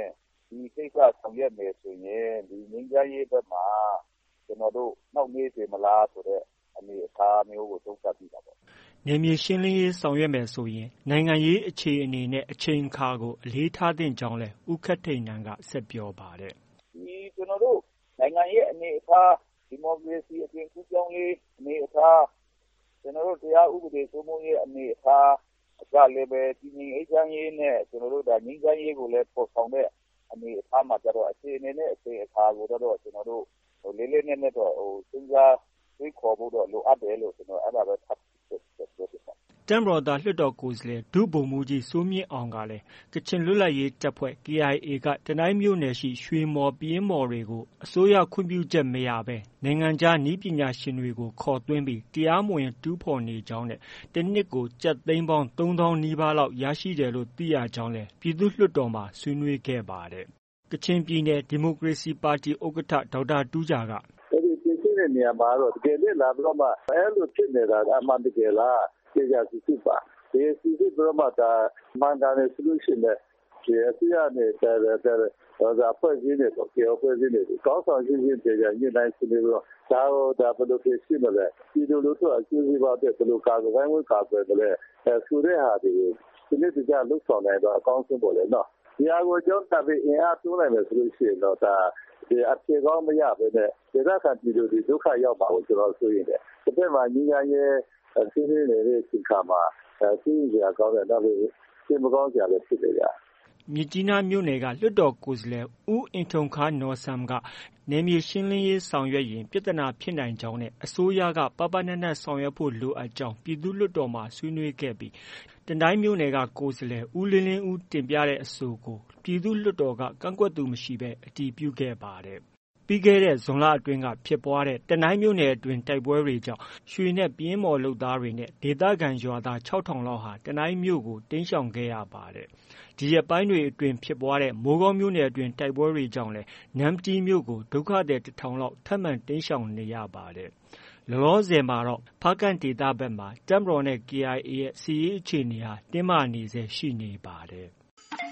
ဒီကိစ္စဆောင်ရွက်မယ်ဆိုရင်ဒီငြိမ်းချမ်းရေးဘက်မှာကျွန်တော်တို့နောက်နေစေမလားဆိုတဲ့အနေအထားမျိုးကိုသုံးသပ်ပြီးတာပေါ့နယ်မြေရှင်းလင်းရေးဆောင်ရွက်မယ်ဆိုရင်နိုင်ငံရေးအခြေအနေနဲ့အချိန်အခါကိုအလေးထားသင့်ကြောင်းလဲဦးခက်ထိန်နန်းကဆက်ပြောပါတယ်ဒီကျွန်တော်တို့နိုင်ငံရေးအနေအထားဒီမိုကရေစီအပြင်ကူးပြောင်းရေးအနေအထားကျွန်တော်တို့တရားဥပဒေစိုးမိုးရေးအနေအထားအကြလည်းပဲဒီငြိမ်းအေးချမ်းရေးနဲ့ကျွန်တော်တို့ဒါငြိမ်းချမ်းရေးကိုလည်းပေါ်ဆောင်တဲ့အနေအထားမှာကျတော့အခြေအနေနဲ့အခြေအခါကိုတော့ကျွန်တော်တို့ဟိုလေးလေးနက်နက်တော့ဟိုစဉ်းစားတွေးခေါ်ဖို့တော့လိုအပ်တယ်လို့ကျွန်တော်အဲ့ဒါပဲထပ်ပြောပြပါတမ်ဘရော်သားလွှတ်တော်ကိုယ်စားလှယ်ဒုဗိုလ်မှူးကြီးစိုးမြင့်အောင်ကလည်းကချင်လွတ်လပ်ရေးတပ်ဖွဲ့ K I A ကတနိုင်းမြို့နယ်ရှိရွှေမော်ပြင်းမော်တွေကိုအစိုးရခွင့်ပြုချက်မရဘဲနိုင်ငံခြားနည်းပညာရှင်တွေကိုခေါ်သွင်းပြီးတရားမဝင်တူးဖော်နေကြောင်းနဲ့တစ်နှစ်ကိုကျပ်သိန်းပေါင်းသုံးသောင်းနီးပါးလောက်ရရှိတယ်လို့သိရကြောင်းလည်းပြည်သူ့လွှတ်တော်မှာဆွေးနွေးခဲ့ပါတယ်။ကချင်ပြည်နယ်ဒီမိုကရေစီပါတီဥက္ကဋ္ဌဒေါက်တာတူးဂျာကအဲဒီပြည်စည်းတဲ့နေရာမှာတော့တကယ်နဲ့လာပြီးတော့မှအဲလိုဖြစ်နေတာအမှန်တကယ်လားကျေကြစီစစ်ပါဒီစီစစ်ပြီးတော့မှဒါမှန်တယ် solution နဲ့ဒီအစီအနဲ့တဲ့တဲ့ဒါဖွဲ့စည်းနေတော့ကြောဖွဲ့စည်းနေကောင်းဆောင်ချင်းချင်းကျေကြညှိနှိုင်းဆွေးနွေးတော့ဒါတော့ဒါဘယ်လိုဖြစ်ရှိမလဲဒီလိုလို့ဆိုအကျိုးစီးပွားတဲ့ဘယ်လိုကာကွယ်ဝိုင်းကာကွယ်တယ်လဲအဲဆိုတဲ့ဟာဒီဒီနေ့တကြလှုပ်ဆောင်နိုင်တော့အကောင်းဆုံးပေါ်လေနော်ဒီအကိုကြောင့်တပ်ပြီးအင်အားတိုးနိုင်မယ်ဆိုလို့ရှိရင်တော့ဒါဒီအပြေကောင်းမရဘဲနဲ့ဒေသခံပြည်သူတွေဒုက္ခရောက်ပါလို့ကျွန်တော်ဆိုရင်လည်းတစ်ဖက်မှာညီညာရဲ့အစီအစဉ်တွေစီခါမှာအစီအစဉ်ကောင်းတဲ့တော့ဒီမကောင်းကြလည်းဖြစ်နေကြမြစ်ကြီးနားမြို့နယ်ကလွှတ်တော်ကိုယ်စားလှယ်ဦးအင်ထုံခါနော်ဆမ်ကနယ်မြေရှင်းလင်းရေးဆောင်ရွက်ရင်ပြဿနာဖြစ်နိုင်ကြောင်းနဲ့အစိုးရကပပနနဆောင်ရွက်ဖို့လိုအပ်ကြောင်းပြည်သူ့လွှတ်တော်မှာဆွေးနွေးခဲ့ပြီးတနိုင်းမြို့နယ်ကကိုယ်စားလှယ်ဦးလင်းလင်းဦးတင်ပြတဲ့အဆိုကိုပြည်သူ့လွှတ်တော်ကကန့်ကွက်သူမရှိဘဲအတည်ပြုခဲ့ပါတယ်ပြီးခဲ့တဲ့ဇွန်လအတွင်းကဖြစ်ပွားတဲ့တနိုင်းမြို့နယ်အတွင်းတိုက်ပွဲတွေကြောင့်ရွှေနဲ့ပြင်းမော်လုပ်သားတွေနဲ့ဒေသခံရွာသားခြောက်ထောင်လောက်ဟာတနိုင်းမြို့ကိုတိမ်းရှောင်ခဲ့ရပါတယ်။ဒီရက်ပိုင်းတွေအတွင်းဖြစ်ပွားတဲ့မိုးကောင်းမြို့နယ်အတွင်းတိုက်ပွဲတွေကြောင့်လည်းနမ်တီးမြို့ကိုဒုက္ခသည်တစ်ထောင်လောက်ထပ်မံတိမ်းရှောင်နေရပါတယ်။လောလောဆယ်မှာတော့ဖားကန့်ဒေသဘက်မှာတပ်မတော်နဲ့ K I A ရဲ့စစ်ရေးအခြေအနေဟာတင်းမာနေဆဲရှိနေပါတယ်။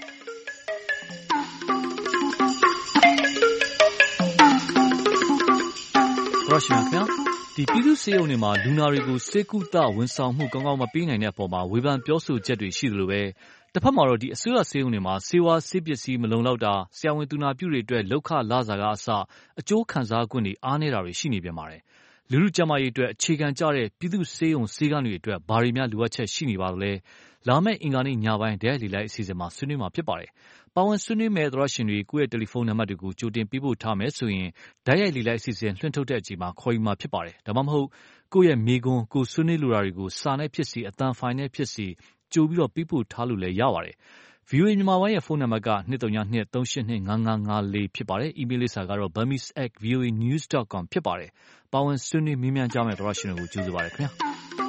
ရရှိခင်ဗျာဒီပြည်သူ့စေယုံတွေမှာလူနာတွေကိုစေကုသဝန်ဆောင်မှုကောင်းကောင်းမပေးနိုင်တဲ့အပေါ်မှာဝေဖန်ပြောဆိုချက်တွေရှိသလိုပဲတစ်ဖက်မှာတော့ဒီအစိုးရစေယုံတွေမှာစေဝါစေပစ္စည်းမလုံလောက်တာဆရာဝန်သူနာပြုတွေအတွက်လောက်ခလာစာကအစအကျိုးခံစား권တွေအားနေတာတွေရှိနေပြန်ပါတယ်လူလူကျန်းမာရေးအတွက်အခြေခံကျတဲ့ပြည်သူ့စေယုံစေကန်းတွေအတွက်ဘာတွေများလိုအပ်ချက်ရှိနေပါသလဲလာမယ့်အင်္ဂါနေ့ညပိုင်းဒဲလီလိုက်အစီအစဉ်မှာဆွေးနွေးမှာဖြစ်ပါတယ်ပါဝင်ဆွေးနွေးမဲ့သရရှင်တွေကိုယ့်ရဲ့တယ်လီဖုန်းနံပါတ်တွေကိုကြိုတင်ပေးပို့ထားမယ်ဆိုရင်ဓာတ်ရိုက်လီလိုက်အစီအစဉ်လွှင့်ထုတ်တဲ့အချိန်မှာခေါ်ယူမှာဖြစ်ပါတယ်ဒါမှမဟုတ်ကိုယ့်ရဲ့မိကွန်းကိုဆွေးနွေးလိုတာတွေကိုစာနဲ့ဖြစ်စီအသံဖိုင်နဲ့ဖြစ်စီကြိုပြီးတော့ပေးပို့ထားလို့လည်းရပါတယ် ဗွီအိုအေ မြန်မာပိုင်းရဲ့ဖုန်းနံပါတ်က ၂၃၂ ၃၈၂ ၅၅၅၄ ဖြစ်ပါတယ်အီးမေးလ်လိပ်စာကတော့ burmese at v o a news dot com ဖြစ်ပါတယ်ပါဝင်ဆွေးနွေးမေးမြန်းကြမယ့်သရရှင်တွေကိုကြိုဆိုပါရစေခင်ဗျာ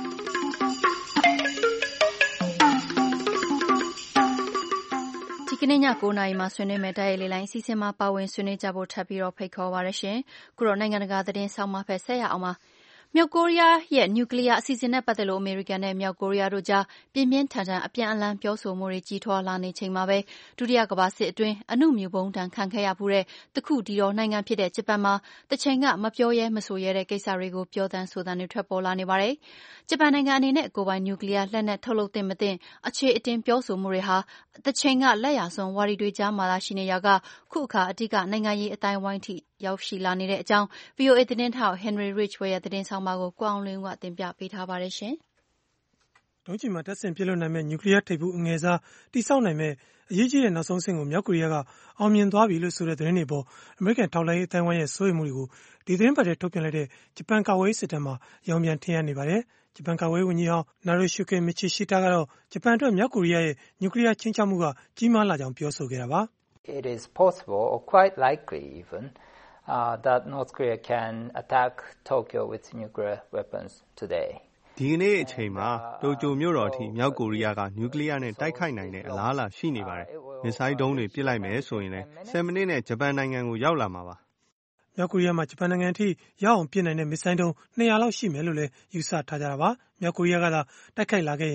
ဒီကနေ့ည၉နာရီမှာဆွေးနွေးမယ့်တိုက်ရိုက်လေလိုင်းအစီအစဉ်မှာပါဝင်ဆွေးနွေးကြဖို့ထပ်ပြီးတော့ဖိတ်ခေါ်ပါရရှင်။ခုတော့နိုင်ငံတကာသတင်းဆောင်မှဖက်ဆက်ရအောင်ပါ။မြောက်ကိုရီးယားရဲ့နျူကလ িয়ার အစီအစဉ်နဲ့ပတ်သက်လို့အမေရိကန်နဲ့မြောက်ကိုရီးယားတို့ကြားပြင်းပြင်းထန်ထန်အပြန်အလှန်ပြောဆိုမှုတွေကြီးထွားလာနေချိန်မှာပဲဒုတိယကမ္ဘာစစ်အတွင်းအနုမြူဗုံးတံခံခဲ့ရမှုတဲ့တခုတည်းသောနိုင်ငံဖြစ်တဲ့ဂျပန်မှာတစ်ချိန်ကမပြောရဲမဆိုရဲတဲ့ကိစ္စတွေကိုပြောသံဆိုသံတွေထွက်ပေါ်လာနေပါတယ်။ဂျပန်နိုင်ငံအနေနဲ့ကိုယ်ပိုင်နျူကလ িয়ার လက်နက်ထုတ်လုပ်သင့်မသင့်အခြေအတင်ပြောဆိုမှုတွေဟာတစ်ချိန်ကလက်ရစွန်းဝါဒီတွေကြားမှာသာရှိနေရကခုအခါအဓိကနိုင်ငံရေးအတိုင်းဝိုင်းထိရောက်ရှိလာနေတဲ့အကြောင်း ဗွီအိုအေ သတင်းထောက် Henry Ridgway ရဲ့သတင်းဆောင်မကိုကိုအောင်လင်းကတင်ပြပေးထားပါတယ်ရှင်။ဒုံးကျည်မှာတပ်ဆင်ပစ်လွှတ်နိုင်မဲ့နျူကလ িয়ার ထိပ်ဖူးအငယ်စားတိစောက်နိုင်မဲ့အရေးကြီးတဲ့နောက်ဆုံးအဆင့်ကိုမြောက်ကိုရီးယားကအောင်မြင်သွားပြီလို့ဆိုတဲ့သတင်းတွေပေါ်အမေရိကန်ထောက်လှမ်းရေးအတိုင်းဝိုင်းရဲ့စိုးရိမ်မှုတွေကိုဒီသတင်းပတ်ထဲထုတ်ပြန်လိုက်တဲ့ဂျပန်ကာကွယ်ရေးစစ်တမ်းမှာရောင်ပြန်ထင်ရနေပါတယ်။ဂျပန်ကာကွယ်ရေးဝန်ကြီးဟောင်း Narushige Michishita ကတော့ဂျပန်အတွက်မြောက်ကိုရီးယားရဲ့နျူကလ িয়ার ချင်းချောက်မှုကကြီးမားလာကြောင်းပြောဆိုခဲ့တာပါ။ It is possible or quite likely even Uh, that North Korea can attack Tokyo with nuclear weapons today. ဒီကနေ့အချိန်မှာတိုကျိုမြို့တော်အထိမြောက်ကိုရီးယားကနျူကလ িয়ার နဲ့တိုက်ခိုက်နိုင်တဲ့အလားအလာရှိနေပါတယ်။မစ်ဆိုင်းဒုံးတွေပစ်လိုက်မယ်ဆိုရင်လည်းဆယ်မိနစ်နဲ့ဂျပန်နိုင်ငံကိုရောက်လာမှာပါ။မြောက်ကိုရီးယားမှာဂျပန်နိုင်ငံအထိရောက်အောင်ပစ်နိုင်တဲ့မစ်ဆိုင်းဒုံး၂၀၀လောက်ရှိမယ်လို့လည်းယူဆထားကြတာပါ။မြောက်ကိုရီးယားကသာတိုက်ခိုက်လာခဲ့ရင်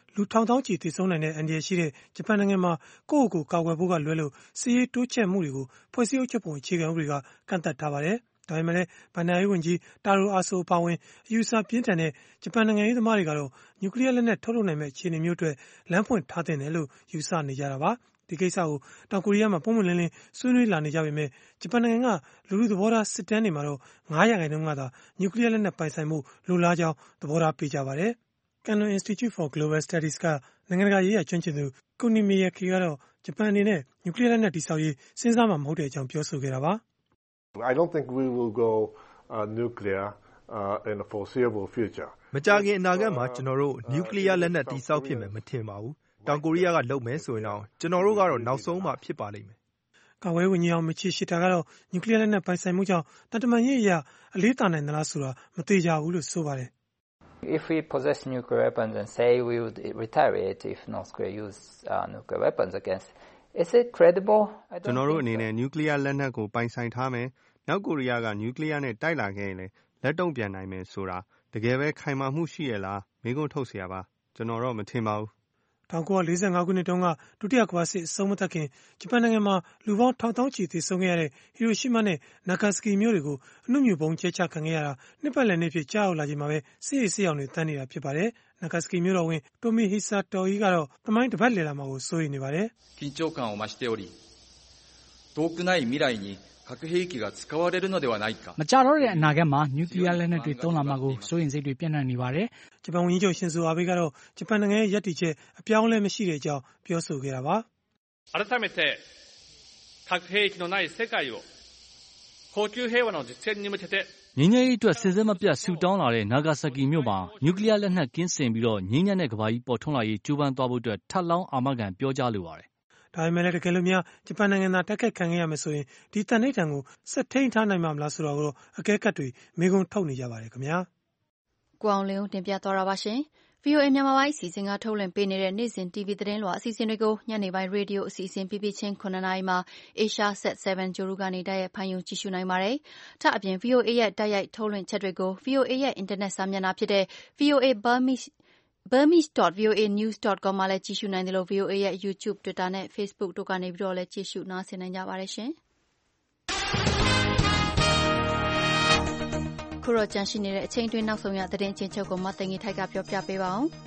လူထောင်သောင်းချီသေဆုံးနိုင်တဲ့အန္တရာယ်ရှိတဲ့ဂျပန်နိုင်ငံမှာကိုယ့်အကိုကာကွယ်ဖို့ကလွဲလို့စစ်ရေးတိုးချဲ့မှုတွေကိုဖွဲ့စည်းအုပ်ချုပ်ပုံအခြေခံဥပဒေကကန့်သတ်ထားပါတယ်။ဒါပေမဲ့လည်းဘဏ္ဍာရေးဝန်ကြီးတာရိုအာဆိုအပါအဝင်အယူအဆပြင်းထန်တဲ့ဂျပန်နိုင်ငံရေးသမားတွေကတော့နျူကလ িয়ার လက်နက်ထုတ်လုပ်နိုင်မယ့်အခြေအနေမျိုးအတွက်လမ်းဖွင့်ထားသင့်တယ်လို့ယူဆနေကြတာပါ။ဒီကိစ္စကိုတောင်ကိုရီးယားမှာပုံမှန်လင်းလင်းဆွေးနွေးလာနေကြပေမဲ့ဂျပန်နိုင်ငံကလူလူသဘောထားစစ်တမ်းတွေမှာတော့ငါးရာခိုင်နှုန်းကသာနျူကလ িয়ার လက်နက်ပိုင်ဆိုင်မှုလိုလားကြောင်းသဘောထားပေးကြပါတယ်။ Canon Institute for Global Studies ကနိုင်ငံတကာရေးရာကျွမ်းကျင်သူကိုနီမီယာခီကတော့ဂျပန်အနေနဲ့နျူကလ িয়ার လက်နက်တည်ဆောက်ရေးစဉ်းစားမှာမဟုတ်တဲ့အကြောင်းပြောဆိုခဲ့တာပါ။ I don't think we will go uh, nuclear uh, in the foreseeable future. မကြာခင်အနာဂတ်မှာကျွန်တော်တို့နျူကလ িয়ার လက်နက်တည်ဆောက်ဖြစ်မယ်မထင်ပါဘူး။တောင်ကိုရီးယားကလုပ်မယ်ဆိုရင်တော့ကျွန်တော်တို့ကတော့နောက်ဆုံးမှဖြစ်ပါလိမ့်မယ်။ကာဝေးဝန်ကြီးအောင်မချီရှိတာကတော့နျူကလ িয়ার လက်နက်ပိုင်ဆိုင်မှုကြောင့်တန်တမာရေးအရာအလေးသာနိုင်သလားဆိုတာမသိကြဘူးလို့ဆိုပါတယ်။ If we possess nuclear weapons and say we would retaliate if North Korea use uh, nuclear weapons against, is it credible? ကျွန်တော်တို့အနေနဲ့နျူကလ িয়ার လက်နက်ကိုပိုင်ဆိုင်ထားမယ်။မြောက်ကိုရီးယားကနျူကလ িয়ার နဲ့တိုက်လာခဲ့ရင်လည်းလက်တုံ့ပြန်နိုင်မယ်ဆိုတာတကယ်ပဲခိုင်မာမှုရှိရလားမေးခွန်းထုတ်เสียပါကျွန်တော်တော့မထင်ပါဘူး။၁၉၄၅ခုနှစ်တုန်းကဒုတိယကမ္ဘာစစ်အဆုံးမသတ်ခင်ဂျပန်နိုင်ငံမှာလူပေါင်းထောင်သောင်းချီသေဆုံးခဲ့ရတဲ့ဟီရိုရှီမာနဲ့နာဂါစကီမြို့တွေကိုအနုမြူဘုံကျဲချခံခဲ့ရတာနှစ်ပတ်လည်နေ့ဖြစ်ကြာရောက်လာချိန်မှာပဲစစ်ရေးစစ်ရောင်တွေတန်းနေတာဖြစ်ပါတယ်။နာဂါစကီမြို့တော်ဝင်တိုမီဟီဆာတော်ကြီးကတော့တမိုင်းတစ်ပတ်လည်လာမှာကိုစိုးရိမ်နေပါတယ်။緊張感を増しており遠くない未来に核兵器が使われるのではないかမကြတော့တဲ့အနာဂတ်မှာနျူကလ িয়ার လက်နက်တွေသုံးလာမှာကိုစိုးရိမ်စိတ်တွေပြန့်နှံ့နေပါတယ်။ဂျပန်ဝန်ကြီးချုပ်ရှင်ဇိုအာဘေးကတော့ဂျပန်နိုင်ငံရဲ့ရည်တည်ချက်အပြောင်းအလဲမရှိတဲ့အကြောင်းပြောဆိုခဲ့တာပါ။改めて核兵器のない世界を恒久平和の実現に向けてငြိမ်းချမ်းရေးအတွက်စစ်စစ်မပြတ်ဆူတောင်းလာတဲ့နာဂါဆာကီမြို့မှာနျူကလ িয়ার လက်နက်ကင်းစင်ပြီးတော့ငြိမ်းချမ်းတဲ့ကမ္ဘာကြီးပေါ်ထွန်းလာရေးကြိုးပမ်းသွားဖို့အတွက်ထပ်လောင်းအာမခံပြောကြားလိုပါတယ်။ဒါပေမဲ့လည်းတကယ်လို့များဂျပန်နိုင်ငံသားတိုက်ခိုက်ခံခဲ့ရမယ်ဆိုရင်ဒီတန်ဋိဌာန်ကိုဆက်ထိန်းထားနိုင်မှာမလားဆိုတော့အကဲခတ်တွေမေးခွန်းထုတ်နေကြပါတယ်ခင်ဗျာ။ကိုအောင်လင်းတင်ပြသွားတာပါရှင်။ဗွီအိုအေမြန်မာပိုင်းအစီအစဉ်ကထုတ်လွှင့်ပေးနေတဲ့နေ့စဉ် တီဗီ သတင်းလွှာအစီအစဉ်တွေကိုညနေပိုင်းရေဒီယိုအစီအစဉ်ပြီးပြီးချင်းခုနှစ်နာရီမှာ Asia Set 7 ဂြိုဟ်တုကနေတိုက်ရိုက်ဖန်ယုံကြည့်ရှုနိုင်ပါတယ်။ထပ်အပြင် ဗွီအိုအေရဲ့တိုက်ရိုက်ထုတ်လွှင့်ချက်တွေကို ဗွီအိုအေရဲ့အင်တာနက်စာမျက်နှာဖြစ်တဲ့ ဗွီအိုအေ Burmese burmese dot v o a news dot com မှာလည်းကြည့်ရှုနိုင်တယ်လို့ ဗွီအိုအေရဲ့ YouTube, Twitter နဲ့ Facebook တို့ကနေပြီးတော့လည်းကြည့်ရှုနားဆင်နိုင်ကြပါတယ်ရှင်။ခုတော့ကြန့်ရှိနေတဲ့အချိန်တွင်းနောက်ဆုံးရသတင်းချင်းချုပ်ကိုမသိင်္ဂီထိုက်ကပြောပြပေးပါအောင်။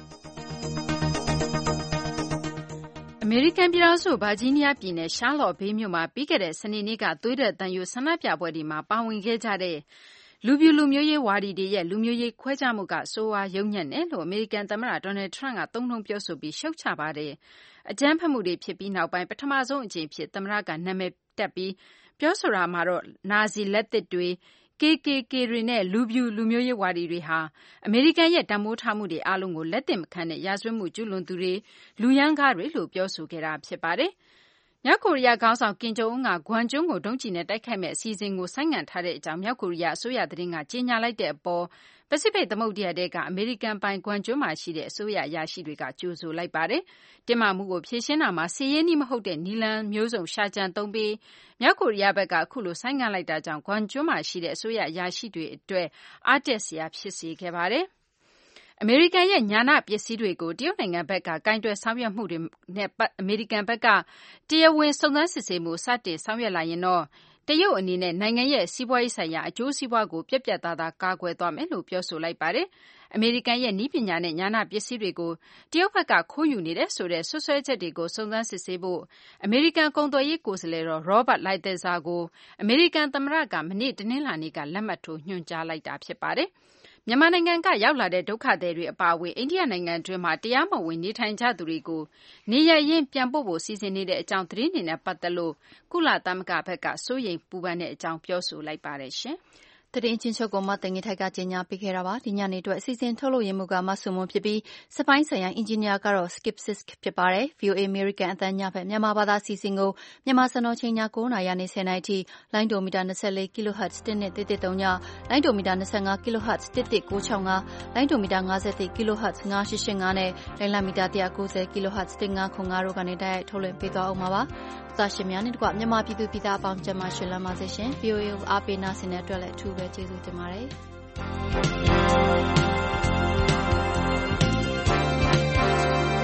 အမေရိကန်ပြည်ထောင်စုဗာဂျီးနီးယားပြည်နယ်ရှားလော့ဘေးမြို့မှာပြီးခဲ့တဲ့စနေနေ့ကသွေးထွက်သံယိုဆန္ဒပြပွဲတွေမှာပါဝင်ခဲ့ကြတဲ့လူပြူလူမျိုးရေးဝါဒီတွေရဲ့လူမျိုးရေးခွဲခြားမှုကဆိုးဝါးယုတ်ညံ့တယ်လို့အမေရိကန်သမ္မတဒေါ်နယ်ထရန့်ကသုံးနှုန်းပြောဆိုပြီးရှုတ်ချပါတယ်။အကြမ်းဖက်မှုတွေဖြစ်ပြီးနောက်ပိုင်းပထမဆုံးအကြိမ်ဖြစ်သမ္မတကနာမည်တက်ပြီးပြောဆိုတာမှာတော့နာဇီလက်သစ်တွေ K K K တွေနဲ့လူပြူလူမျိုးရေးဝါဒီတွေဟာအမေရိကန်ရဲ့တန်ဖိုးထားမှုတွေအားလုံးကိုလက်သင့်မခံတဲ့ရာဇဝတ်မှုကျူးလွန်သူတွေလူရမ်းကားတွေလို့ပြောဆိုခဲ့တာဖြစ်ပါတယ်။မြောက်ကိုရီးယားခေါင်းဆောင်ကင်ဂျုံအွန်းကဂွမ်ကျွန်းကိုဒုံးကျည်နဲ့တိုက်ခိုက်မဲ့အစီအစဉ်ကိုဆိုင်းငံ့ထားတဲ့အကြောင်းမြောက်ကိုရီးယားအစိုးရသတင်းကကြေညာလိုက်တဲ့အပေါ်ပစိဖိတ်သမုဒ္ဒရာထဲကအမေရိကန်ပိုင်ဂွမ်ကျွန်းမှာရှိတဲ့အစိုးရအရာရှိတွေကကြိုဆိုလိုက်ပါတယ်။တင်းမာမှုကိုဖြေရှင်းတာမှာစီရေးနည်းမဟုတ်တဲ့နီလန်မျိုးစုံရှာကြံသုံးပြီးမြောက်ကိုရီးယားဘက်ကအခုလိုဆိုင်းငံ့လိုက်တာကြောင့်ဂွမ်ကျွန်းမှာရှိတဲ့အစိုးရအရာရှိတွေအတွက်အားတက်စရာဖြစ်စေခဲ့ပါတယ်။အမေရိကန်ရဲ့ညာဏပစ္စည်းတွေကိုတရုတ်နိုင်ငံဘက်ကကင်တွယ်ဆောင်ရွက်မှုတွေနဲ့အမေရိကန်ဘက်ကတရားဝင်စုံစမ်းစစ်ဆေးမှုစတင်ဆောင်ရွက်လာရင်တော့တရုတ်အနေနဲ့နိုင်ငံရဲ့စီးပွားရေးဆိုင်ရာအကျိုးစီးပွားကိုပြတ်ပြတ်သားသားကာကွယ်သွားမယ်လို့ပြောဆိုလိုက်ပါတယ်။အမေရိကန်ရဲ့နည်းပညာနဲ့ညာဏပစ္စည်းတွေကိုတရုတ်ဘက်ကခိုးယူနေတဲ့ဆိုတဲ့ဆွဆွဲချက်တွေကိုစုံစမ်းစစ်ဆေးဖို့အမေရိကန်ကုန်သွယ်ရေးကိုယ်စားလှယ်တော် Robert Lighthizer ကိုအမေရိကန်သမ္မတကမနေ့တနင်္လာနေ့ကလက်မှတ်ထိုးညွှန်ကြားလိုက်တာဖြစ်ပါတယ်။မြန်မာနိုင်ငံကရောက်လာတဲ့ဒုက္ခသည်တွေအပါအဝင်အိန္ဒိယနိုင်ငံတွင်းမှာတရားမဝင်နေထိုင်ကြသူတွေကိုနေရပ်ရင်းပြန်ပို့ဖို့စီစဉ်နေတဲ့အကြောင်းသတင်းတွေနဲ့ပတ်သက်လို့ကုလသမဂ္ဂဘက်ကစိုးရိမ်ပူပန်တဲ့အကြောင်းပြောဆိုလိုက်ပါတယ်ရှင်။သတင်းချင်းချုပ်ကိုမသိင်္ဂီထိုက်ကကြေညာပေးခဲ့တာပါဒီညနေအတွက်အစီအစဉ်ထုတ်လို့ရမှုကမဆုမွန်ဖြစ်ပြီးစပိုင်းဆိုင်ရာအင်ဂျင်နီယာကတော့ Skip Sisk ဖြစ်ပါတယ် V O A American အသံညဖက်မြန်မာဘာသာစီစဉ်ကိုမြန်မာစံတော်ချိန်ည၉နာရီနဲ့၁၀နာရီထိလိုင်းဒိုမီတာ၂၄ kHz တစ်နဲ့တစ်တစ်သုံးညလိုင်းဒိုမီတာ၂၅ kHz တစ်တစ်၉၆၅လိုင်းဒိုမီတာ၅၁ kHz ၅၈၈၅နဲ့လိုင်းလမီတာ၁၉၀ kHz တစ်၅ခု၅တို့ကနေတိုက်ရိုက်ထုတ်လွှင့်ပေးသွားအောင်ပါပါသာရှင်များနဲ့တကွမြန်မာပြည်သူပြည်သားအပေါင်းကျန်းမာရှင်လမ်းပါစေရှင် V O A ကိုအားပေးနာဆင်တဲ့အတွက်လည်းအထူးပဲကျေးဇူးတင်ပါတယ်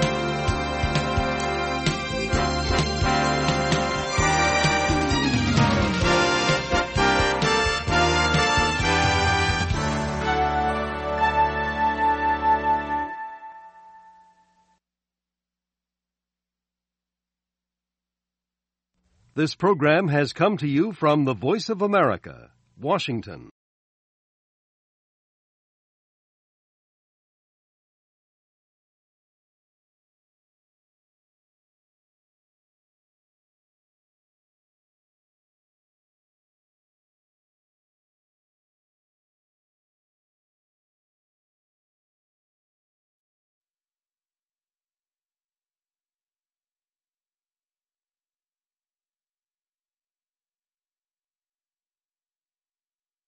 This program has come to you from the Voice of America, Washington.